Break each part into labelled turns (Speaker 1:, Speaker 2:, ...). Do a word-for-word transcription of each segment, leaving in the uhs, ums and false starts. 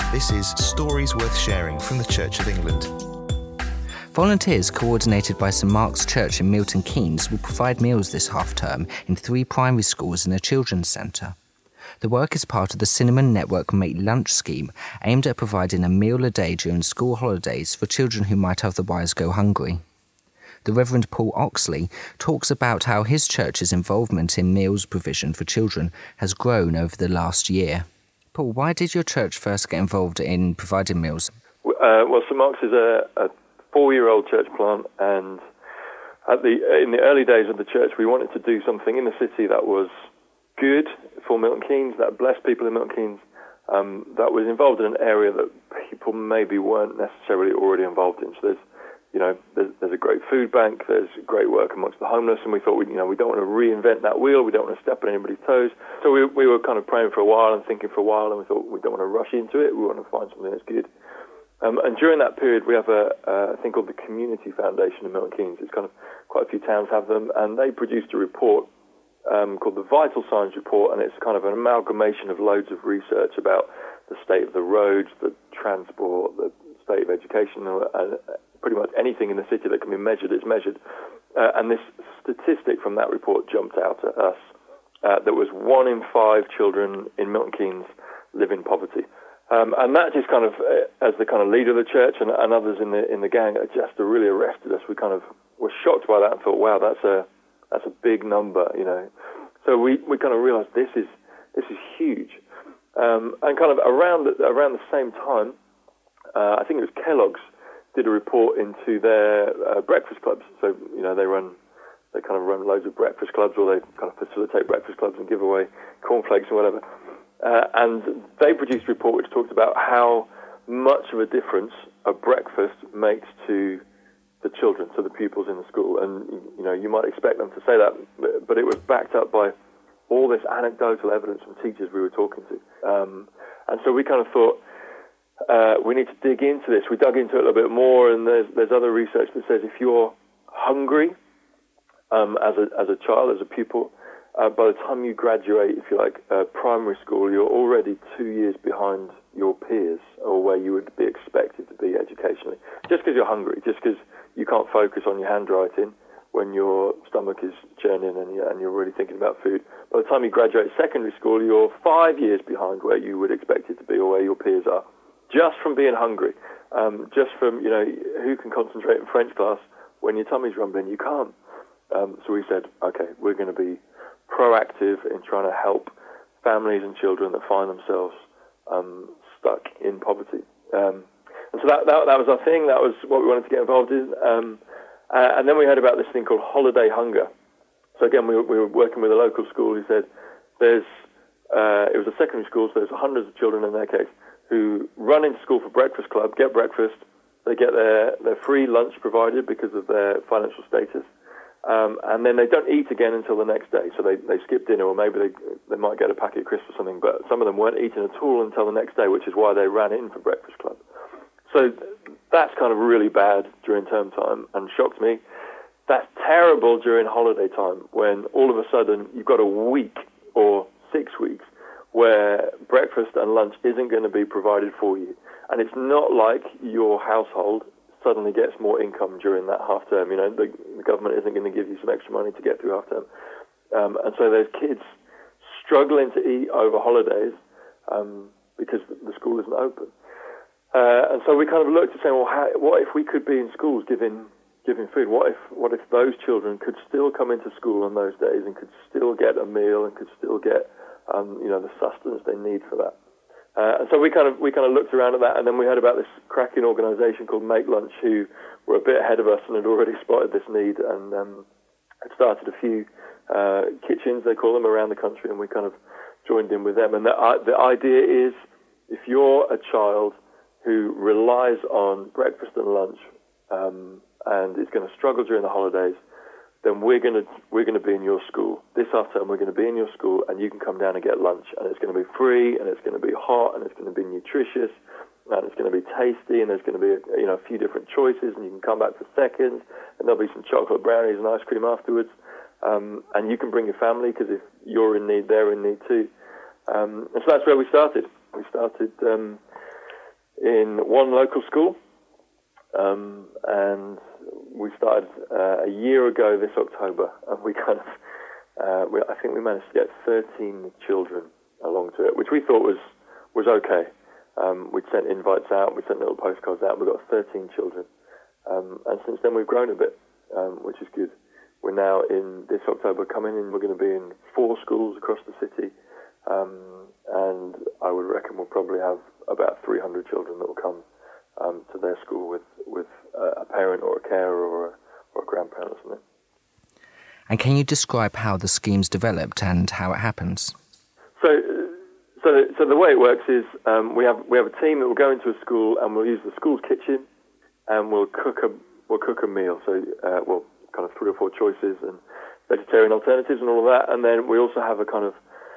Speaker 1: This is Stories Worth Sharing from the Church of England.
Speaker 2: Volunteers coordinated by St Mark's Church in Milton Keynes will provide meals this half-term in three primary schools and a children's centre. The work is part of the Cinnamon Network Make Lunch scheme, aimed at providing a meal a day during school holidays for children who might otherwise go hungry. The Reverend Paul Oxley talks about how his church's involvement in meals provision for children has grown over the last year. Paul, why did your church first get involved in providing meals?
Speaker 3: Uh, well, St Mark's is a, a four-year-old church plant, and at the in the early days of the church, we wanted to do something in the city that was good for Milton Keynes, that blessed people in Milton Keynes, um, that was involved in an area that people maybe weren't necessarily already involved in. So there's, you know, there's, there's a great food bank, there's great work amongst the homeless, and we thought, we, you know, we don't want to reinvent that wheel, we don't want to step on anybody's toes. So we, we were kind of praying for a while and thinking for a while, and we thought we don't want to rush into it, we want to find something that's good. Um, and during that period, we have a, a thing called the Community Foundation in Milton Keynes. It's kind of, quite a few towns have them, and they produced a report um, called the Vital Signs Report, and it's kind of an amalgamation of loads of research about the state of the roads, the transport, the state of education, and pretty much anything in the city that can be measured is measured. Uh, and this statistic from that report jumped out at us. Uh, there was one in five children in Milton Keynes live in poverty. Um, and that just kind of, uh, as the kind of leader of the church and, and others in the in the gang, it just really arrested us. We kind of were shocked by that and thought, wow, that's a that's a big number, you know. So we, we kind of realised this is this is huge. Um, and kind of around the, around the same time, uh, I think it was Kellogg's did a report into their uh, breakfast clubs. So, you know, they run, they kind of run loads of breakfast clubs, or they kind of facilitate breakfast clubs and give away cornflakes or whatever. Uh, and they produced a report which talked about how much of a difference a breakfast makes to the children, to the pupils in the school. And, you know, you might expect them to say that, but it was backed up by all this anecdotal evidence from teachers we were talking to. Um, and so we kind of thought, Uh, we need to dig into this. We dug into it a little bit more, and there's there's other research that says if you're hungry um, as a as a child, as a pupil, uh, by the time you graduate, if you like, uh, primary school, you're already two years behind your peers, or where you would be expected to be educationally. Just because you're hungry, just because you can't focus on your handwriting when your stomach is churning and, you, and you're really thinking about food. By the time you graduate secondary school, you're five years behind where you would expect it to be, or where your peers are. Just from being hungry, um, just from, you know, who can concentrate in French class when your tummy's rumbling? You can't. Um, so we said, okay, we're going to be proactive in trying to help families and children that find themselves um, stuck in poverty. Um, and so that, that that was our thing. That was what we wanted to get involved in. Um, uh, and then we heard about this thing called holiday hunger. So again, we were, we were working with a local school who said there's, uh, it was a secondary school, so there's hundreds of children in their case, who run into school for breakfast club, get breakfast, they get their, their free lunch provided because of their financial status, um, and then they don't eat again until the next day. So they, they skip dinner, or maybe they they might get a packet of crisps or something, but some of them weren't eating at all until the next day, which is why they ran in for breakfast club. So that's kind of really bad during term time and shocked me. That's terrible during holiday time, when all of a sudden you've got a week or six weeks where breakfast and lunch isn't going to be provided for you. And it's not like your household suddenly gets more income during that half term. You know, the, the government isn't going to give you some extra money to get through half term. Um, and so there's kids struggling to eat over holidays um, because the school isn't open. Uh, and so we kind of looked at saying, well, how, what if we could be in schools giving giving food? What if what if those children could still come into school on those days and could still get a meal and could still get Um, you know, the sustenance they need for that. Uh, and so we kind of we kind of looked around at that, and then we heard about this cracking organisation called Make Lunch, who were a bit ahead of us and had already spotted this need, and um, had started a few uh, kitchens, they call them, around the country, and we kind of joined in with them. And the, uh, the idea is, if you're a child who relies on breakfast and lunch um, and is going to struggle during the holidays, then we're going to we're going to be in your school. This half term, we're going to be in your school, and you can come down and get lunch, and it's going to be free, and it's going to be hot, and it's going to be nutritious, and it's going to be tasty, and there's going to be a, you know a few different choices, and you can come back for seconds, and there'll be some chocolate brownies and ice cream afterwards, um, and you can bring your family, because if you're in need, they're in need too. Um, and so that's where we started. We started um, in one local school, um, and we started uh, a year ago this October, and we kind of, uh, we, I think we managed to get thirteen children along to it, which we thought was was okay. Um, we'd sent invites out, we sent little postcards out, we got thirteen children, um, and since then we've grown a bit, um, which is good. We're now in this October coming in, we're going to be in four schools across the city, um, and I would reckon we'll probably have about three hundred children that will come um, to their school with, with uh, a parent or a carer or a, or a grandparent or something.
Speaker 2: And can you describe how the scheme's developed and how it happens?
Speaker 3: So, so, so the way it works is um, we have we have a team that will go into a school and we'll use the school's kitchen and we'll cook a we'll cook a meal. So, uh, well, kind of three or four choices and vegetarian alternatives and all of that. And then we also have a kind of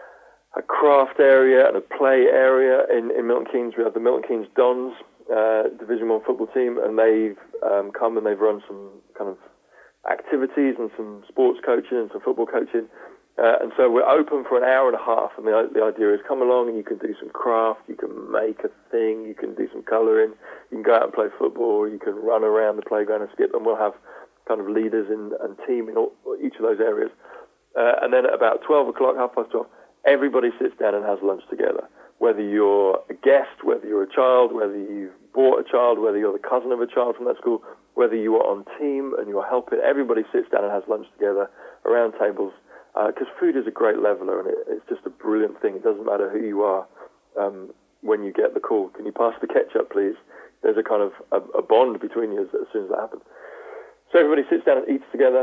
Speaker 3: a craft area and a play area in, in Milton Keynes. We have the Milton Keynes Dons uh, Division One football team, and they've um, come and they've run some kind of activities and some sports coaching and some football coaching. Uh, and so we're open for an hour and a half, and the, the idea is come along and you can do some craft, you can make a thing, you can do some colouring, you can go out and play football, you can run around the playground and skip, and we'll have kind of leaders in, and team in all, each of those areas. Uh, and then at about twelve o'clock, half past twelve, everybody sits down and has lunch together. Whether you're a guest, whether you're a child, whether you've brought a child, whether you're the cousin of a child from that school, whether you are on team and you're helping, everybody sits down and has lunch together around tables. Because uh, food is a great leveler, and it, it's just a brilliant thing. It doesn't matter who you are. Um, when you get the call, can you pass the ketchup, please? There's a kind of a, a bond between you as, as soon as that happens. So everybody sits down and eats together,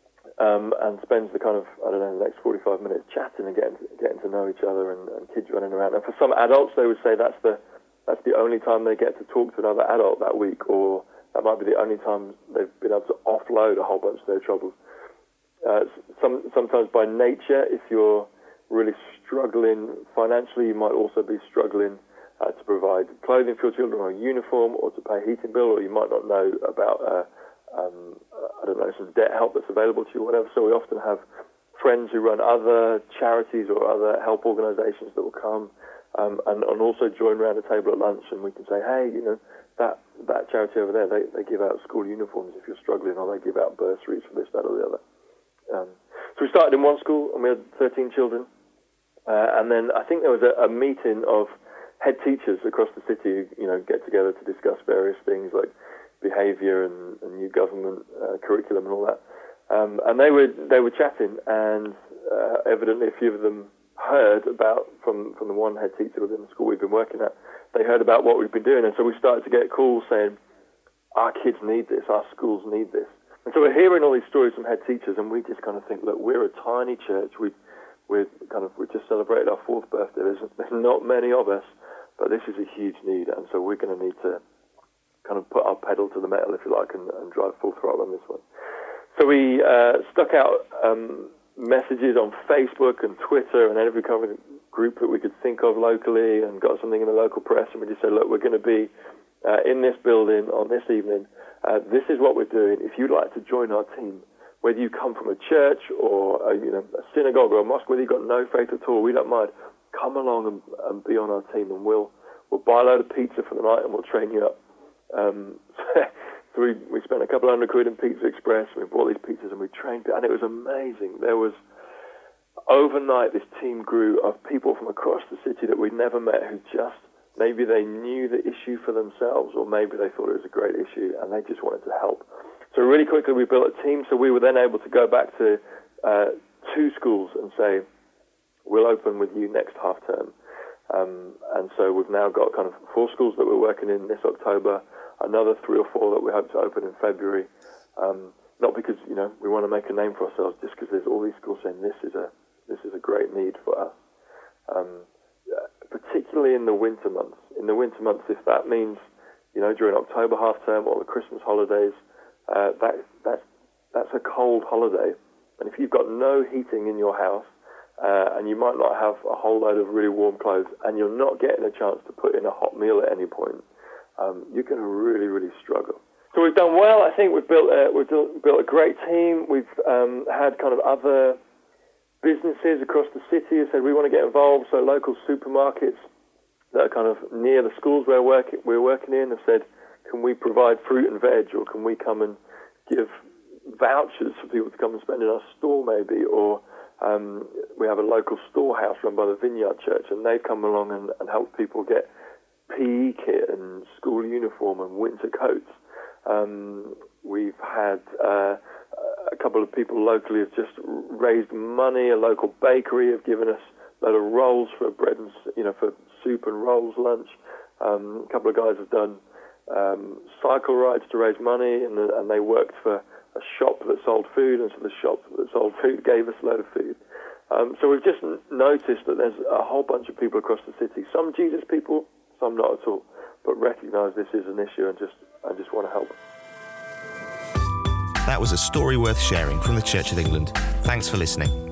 Speaker 3: um, and spends the kind of, I don't know, the next forty-five minutes chatting and getting to, getting to know each other, and, and kids running around. And for some adults, they would say that's the that's the only time they get to talk to another adult that week, or that might be the only time they've been able to offload a whole bunch of their troubles. Uh, some, sometimes by nature, if you're really struggling financially, you might also be struggling uh, to provide clothing for your children or a uniform or to pay a heating bill, or you might not know about, uh, um, I don't know, some debt help that's available to you or whatever. So we often have friends who run other charities or other help organisations that will come um, and, and also join around the table at lunch, and we can say, hey, you know, that, that charity over there, they, they give out school uniforms if you're struggling, or they give out bursaries for this, that or the other. Um, so we started in one school, and we had thirteen children, uh, and then I think there was a, a meeting of head teachers across the city who, you know, get together to discuss various things like behaviour and, and new government uh, curriculum and all that. Um, and they were they were chatting, and uh, evidently a few of them heard about from from the one head teacher within the school we've been working at. They heard about what we've been doing, and so we started to get calls saying, "Our kids need this. Our schools need this." And so we're hearing all these stories from head teachers, and we just kind of think, look, we're a tiny church. We, we're kind of, we just celebrated our fourth birthday. There's, there's not many of us, but this is a huge need, and so we're going to need to kind of put our pedal to the metal, if you like, and, and drive full throttle on this one. So we uh, stuck out um, messages on Facebook and Twitter and every kind of group that we could think of locally, and got something in the local press, and we just said, look, we're going to be uh, in this building on this evening. Uh, this is what we're doing. If you'd like to join our team, whether you come from a church or a, you know, a synagogue or a mosque, whether you've got no faith at all, we don't mind. Come along and, and be on our team, and we'll we'll buy a load of pizza for the night, and we'll train you up. Um, so we, we spent a couple hundred quid in Pizza Express, and we bought these pizzas, and we trained, and it was amazing. There was, overnight, this team grew of people from across the city that we'd never met, who just, maybe they knew the issue for themselves, or maybe they thought it was a great issue and they just wanted to help. So really quickly we built a team, so we were then able to go back to uh, two schools and say, we'll open with you next half term. Um, and so we've now got kind of four schools that we're working in this October, another three or four that we hope to open in February. Um, not because, you know, we want to make a name for ourselves, just because there's all these schools saying this is a this is a great need for us. Um, particularly in the winter months. In the winter months, if that means, you know, during October half term or the Christmas holidays, uh, that that's that's a cold holiday. And if you've got no heating in your house, uh, and you might not have a whole load of really warm clothes, and you're not getting a chance to put in a hot meal at any point, um, you're going to really, really struggle. So we've done well. I think we've built a, we've built a great team. We've um, had kind of other businesses across the city who said we want to get involved, so local supermarkets that are kind of near the schools we're working, we're working in have said, can we provide fruit and veg, or can we come and give vouchers for people to come and spend in our store maybe, or um, we have a local storehouse run by the Vineyard Church, and they've come along and, and helped people get P E kit and school uniform and winter coats. Um, we've had uh, a couple of people locally have just raised money. A local bakery have given us a load of rolls for bread and, you know, for soup and rolls lunch. Um, a couple of guys have done um, cycle rides to raise money, and, the, and they worked for a shop that sold food, and so the shop that sold food gave us a load of food. Um, so we've just n- noticed that there's a whole bunch of people across the city, some Jesus people, some not at all, but recognise this is an issue and just I just want to help.
Speaker 1: That was a story worth sharing from the Church of England. Thanks for listening.